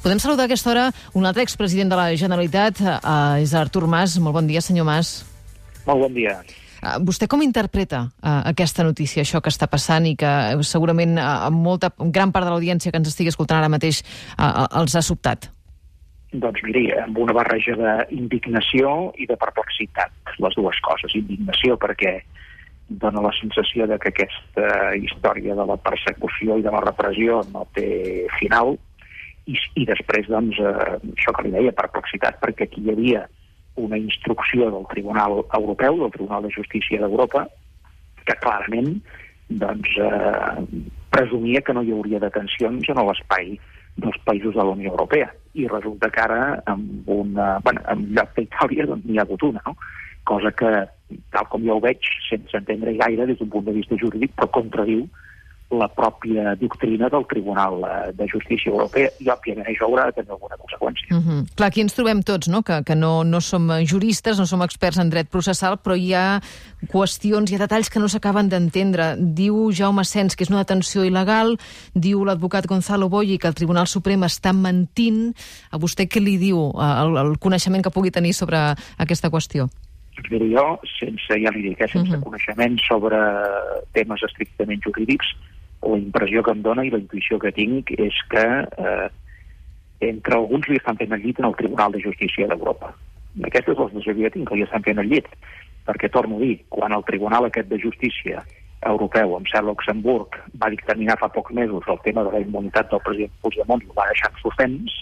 Podem saludar a aquesta hora un altre expresident de la Generalitat, és Artur Mas. Molt bon dia, senyor Mas. Molt bon dia. Vostè com interpreta aquesta notícia, això que està passant i que segurament gran part de l'audiència que ens estigui escoltant ara mateix els ha sobtat? Doncs miri, amb una barreja d'indignació i de perplexitat, les dues coses. Indignació perquè dona la sensació de que aquesta història de la persecució i de la repressió no té final, i després, doncs, això que li deia, perplexitat, perquè aquí hi havia una instrucció del Tribunal Europeu, del Tribunal de Justícia d'Europa, que clarament doncs, presumia que no hi hauria detencions en l'espai dels països de la Unió Europea. I resulta que ara, en lloc d'Itàlia, doncs n'hi ha hagut una, no? Cosa que, tal com jo ho veig, sense entendre gaire des d'un punt de vista jurídic, però contradiu la pròpia doctrina del Tribunal de Justícia Europea, i òbviament això haurà de tenir alguna conseqüència. Clar, aquí ens trobem tots, no? Que no som juristes, no som experts en dret processal, però hi ha qüestions, hi ha detalls que no s'acaben d'entendre. Diu Jaume Sens que és una detenció il·legal, diu l'advocat Gonzalo Boyi que el Tribunal Suprem està mentint. A vostè què li diu el coneixement que pugui tenir sobre aquesta qüestió? Doncs mira, jo, sense coneixement sobre temes estrictament jurídics, la impressió que em dona i la intuïció que tinc és que entre alguns li estan fent el llit en el Tribunal de Justícia d'Europa. Aquesta és la sensació que jo tinc, que li estan fent el llit, perquè, torno a dir, quan el Tribunal aquest de Justícia Europeu, em sembla Luxemburg, va dictaminar fa pocs mesos el tema de la immunitat del president Puigdemont i ho va deixar en suspens,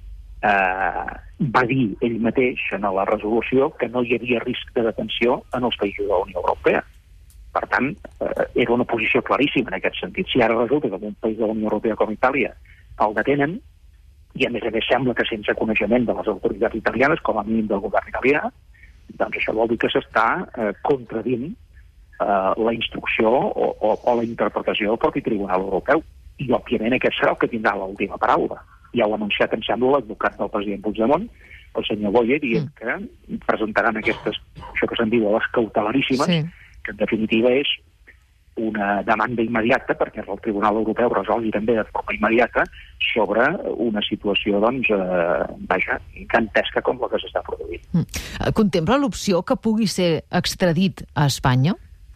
va dir ell mateix en la resolució que no hi havia risc de detenció en els països de la Unió Europea. Per tant, era una posició claríssima en aquest sentit. Si ara resulta que en un país de la Unió Europea com Itàlia el detenen, i a més sembla que sense coneixement de les autoritats italianes, com a mínim del govern italià, doncs això vol dir que s'està contradint la instrucció o la interpretació del propi Tribunal Europeu. I, òbviament, aquest serà el que tindrà l'última paraula. Ja ho ha anunciat, em sembla, l'advocat del president Puigdemont, el senyor Boye, dient que presentaran aquestes, això que se'n diu, les cautelaríssimes, que en definitiva és una demanda immediata perquè el Tribunal Europeu resolgui també de forma immediata sobre una situació, doncs, gigantesca com la que s'està produint. Contempla l'opció que pugui ser extradit a Espanya?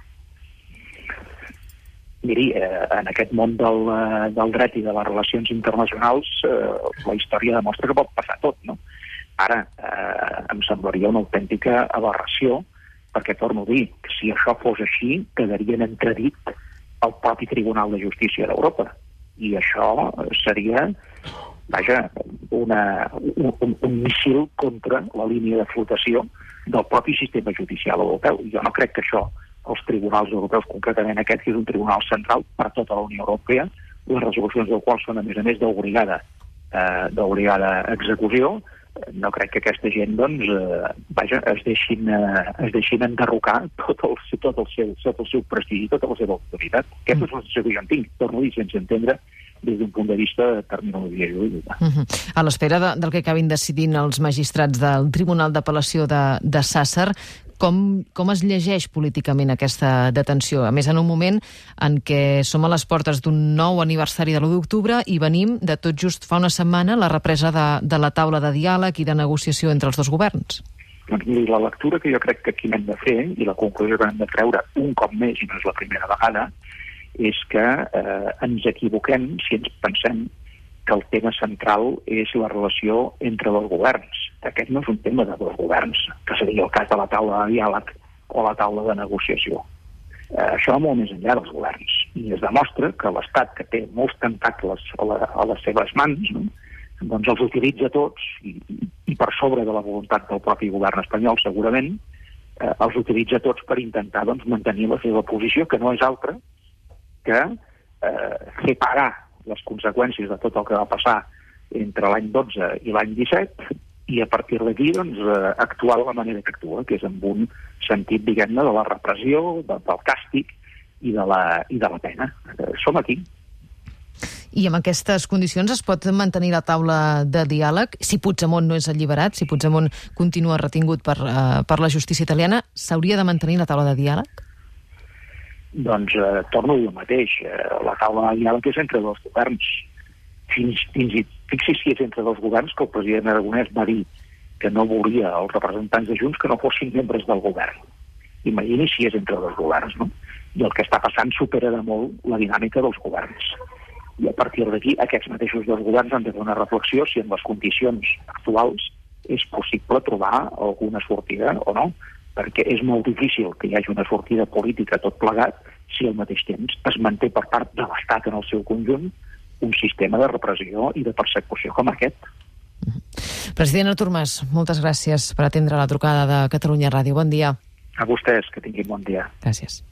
Miri, en aquest món del dret i de les relacions internacionals la història demostra que pot passar tot, no? Ara, em semblaria una autèntica aberració, perquè, torno a dir, que si això fos així, quedaria en entredit el propi Tribunal de Justícia d'Europa. I això seria, un missil contra la línia de flotació del propi sistema judicial europeu. Jo no crec que això, els tribunals europeus, concretament aquest, que és un tribunal central per a tota la Unió Europea, les resolucions del qual són, a més d'obligada execució, no crec que aquesta gent, doncs, es deixin enderrocar tot el seu prestigi, tota la seva autoritat. Aquesta és la sensació que jo en tinc, torno a dir, sense entendre des d'un punt de vista de terminologia jurídica. A l'espera del que acabin decidint els magistrats del Tribunal d'Apel·lació de Sàsser, com es llegeix políticament aquesta detenció? A més, en un moment en què som a les portes d'un nou aniversari de l'1 d'octubre i venim de tot just fa una setmana la represa de la taula de diàleg i de negociació entre els dos governs. Doncs miri, la lectura que jo crec que aquí n'hem de fer i la conclusió que hem de treure un cop més, i no és la primera vegada, és que ens equivoquem si ens pensem que el tema central és la relació entre dos governs. Aquest no és un tema de dos governs, que seria el cas de la taula de diàleg o la taula de negociació. Això va molt més enllà dels governs. I es demostra que l'Estat, que té molts tentacles a les seves mans, no? Doncs els utilitza tots, i per sobre de la voluntat del propi govern espanyol, segurament, els utilitza tots per intentar, doncs, mantenir la seva posició, que no és altra que fer pagar les conseqüències de tot el que va passar entre l'any 12 i l'any 17, i a partir d'aquí, doncs, actuar de la manera que actua, que és amb un sentit, diguem-ne, de la repressió, del càstig i de la pena. Som aquí. I amb aquestes condicions es pot mantenir la taula de diàleg? Si Puigdemont no és alliberat, si Puigdemont continua retingut per la justícia italiana, s'hauria de mantenir la taula de diàleg? Doncs torno a dir el mateix. La taula de diàleg és entre dos governs. Fins i Fixi's si és entre dos governs, que el president Aragonès va dir que no volia els representants de Junts que no fossin membres del govern. Imagini si és entre dos governs, no? I el que està passant supera de molt la dinàmica dels governs. I a partir d'aquí, aquests mateixos dos governs han de fer una reflexió si en les condicions actuals és possible trobar alguna sortida o no, perquè és molt difícil que hi hagi una sortida política tot plegat si al mateix temps es manté per part de l'Estat en el seu conjunt un sistema de repressió i de persecució com aquest. President Artur Mas, moltes gràcies per atendre la trucada de Catalunya Ràdio. Bon dia. A vostès, que tinguin bon dia. Gràcies.